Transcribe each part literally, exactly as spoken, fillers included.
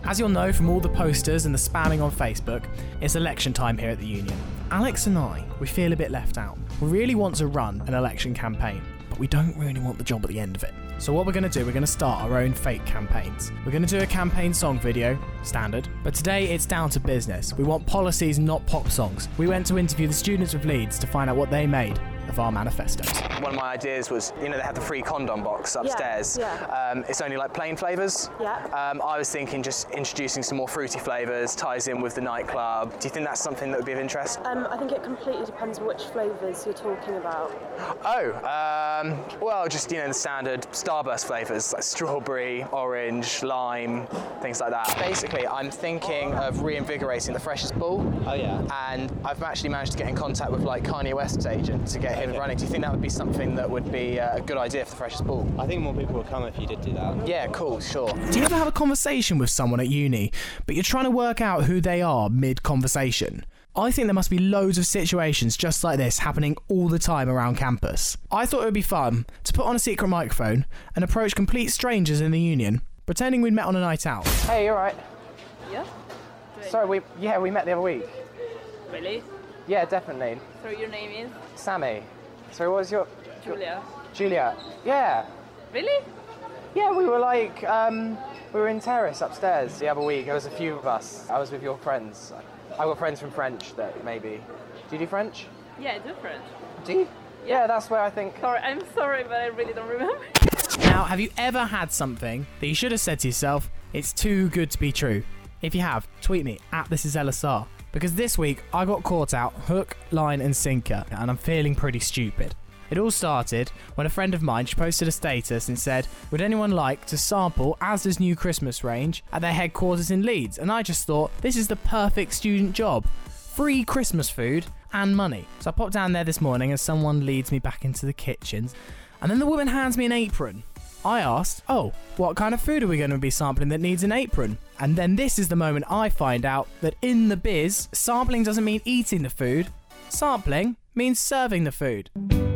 As you'll know from all the posters and the spamming on Facebook, it's election time here at the Union. Alex and I, we feel a bit left out. We really want to run an election campaign, but we don't really want the job at the end of it. So what we're going to do, we're going to start our own fake campaigns. We're going to do a campaign song video, standard, but today it's down to business. We want policies, not pop songs. We went to interview the students of Leeds to find out what they made of our manifestos. One of my ideas was, you know, they have the free condom box upstairs. Yeah, yeah. Um, it's only like plain flavours. Yeah. Um, I was thinking just introducing some more fruity flavours, ties in with the nightclub. Do you think that's something that would be of interest? Um, I think it completely depends which flavours you're talking about. Oh, um, well, just, you know, the standard Starburst flavours, like strawberry, orange, lime, things like that. Basically, I'm thinking of reinvigorating the Freshers Ball. Oh, yeah. And I've actually managed to get in contact with, like, Kanye West's agent to get him Okay. running. Do you think that would be something that would be uh, a good idea for the Freshers Ball? I think more people would come if you did do that. Yeah, cool, sure. Do you ever have a conversation with someone at uni, but you're trying to work out who they are mid-conversation? I think there must be loads of situations just like this happening all the time around campus. I thought it would be fun to put on a secret microphone and approach complete strangers in the Union, pretending we'd met on a night out. Hey, you alright? Yeah? Sorry, we yeah, we met the other week. Really? Yeah, definitely. So your name is? Sammy. Sorry, what was your... Julia. Julia. Yeah. Really? Yeah, we were like, um, we were in Terrace upstairs the other week. There was a few of us. I was with your friends. I got friends from French that maybe... Do you do French? Yeah, I do French. Do you? Yeah, that's where I think... Sorry, I'm sorry, but I really don't remember. Now, have you ever had something that you should have said to yourself, it's too good to be true? If you have, tweet me at this is L S R. Because this week, I got caught out hook, line and sinker, and I'm feeling pretty stupid. It all started when a friend of mine, she posted a status and said, would anyone like to sample Asda's new Christmas range at their headquarters in Leeds? And I just thought, this is the perfect student job. Free Christmas food and money. So I popped down there this morning and someone leads me back into the kitchen. And then the woman hands me an apron. I asked, oh, what kind of food are we going to be sampling that needs an apron? And then this is the moment I find out that in the biz, sampling doesn't mean eating the food. Sampling means serving the food.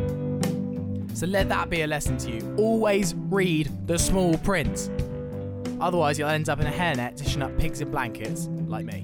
So let that be a lesson to you. Always read the small print. Otherwise, you'll end up in a hairnet dishing up pigs in blankets, like me.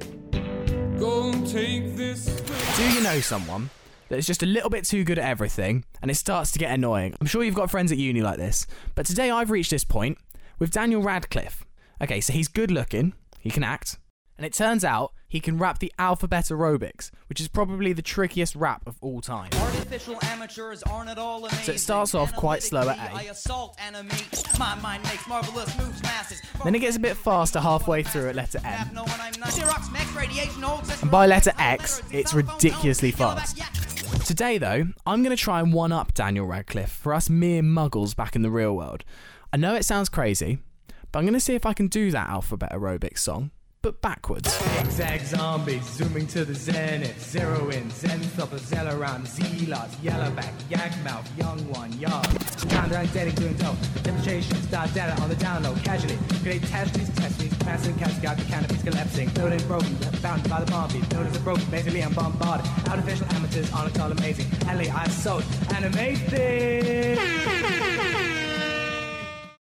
Go take this. Do you know someone that is just a little bit too good at everything and it starts to get annoying? I'm sure you've got friends at uni like this, but today I've reached this point with Daniel Radcliffe. Okay, so he's good looking, he can act, and it turns out he can rap the alphabet aerobics, which is probably the trickiest rap of all time. Artificial amateurs aren't at all amazing. So it starts off quite slow at I A. assault animate. My mind makes marvelous moves masses. Then it gets a bit faster halfway through at letter M. No, when I'm not. Xerox, Max, radiation, old And by letter X, it's ridiculously fast. Today though, I'm going to try and one-up Daniel Radcliffe for us mere muggles back in the real world. I know it sounds crazy, but I'm going to see if I can do that alphabet aerobics song, but backwards. Zigzag zombies zooming to the zenith, zero in, zenith of a Zelaram, zealots, yellowback, yakmouth, young one, young. Countdown, dating, doing dope, demonstrations, dot data on the download, casually. Great testes, testes, massive cats got the canopies collapsing, building broken, bound by the bomb beat, buildings are broken, basically I'm bombarded. Artificial amateurs on a call amazing, Ellie, I sold, animated.